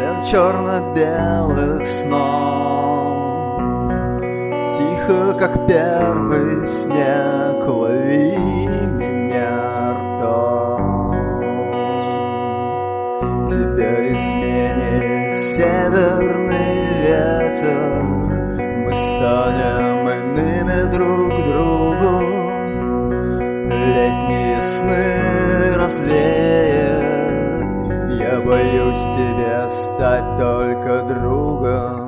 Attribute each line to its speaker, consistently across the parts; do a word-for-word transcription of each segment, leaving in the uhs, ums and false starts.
Speaker 1: плен черно-белых снов. Тихо, как первый снег, лови меня ртом. Тебя изменит северный ветер, мы станем иными друг другу. Летние сны развеет, я боюсь тебе стать только другом.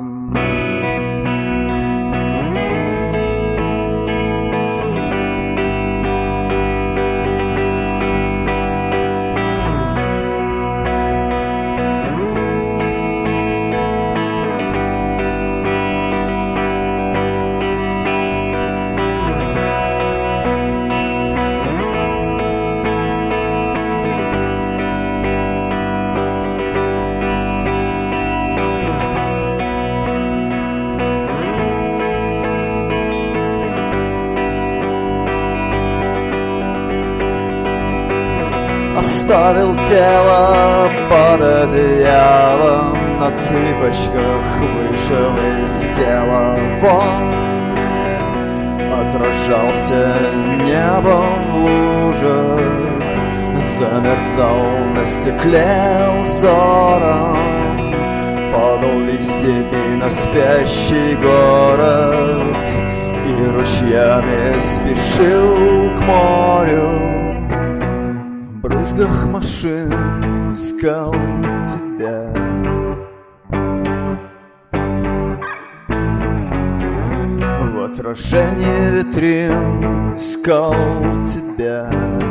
Speaker 1: Оставил тело под одеялом, на цыпочках вышел из тела вон. Отражался небом в лужах, замерзал на стекле узором, падал листьями на спящий город и ручьями спешил к морю. В брызгах машин искал тебя. В отражении витрин искал тебя.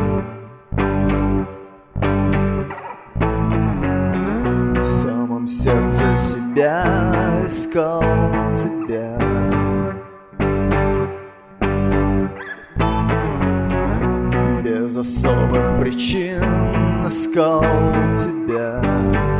Speaker 1: В самом сердце себя искал тебя. Без особых причин искал тебя.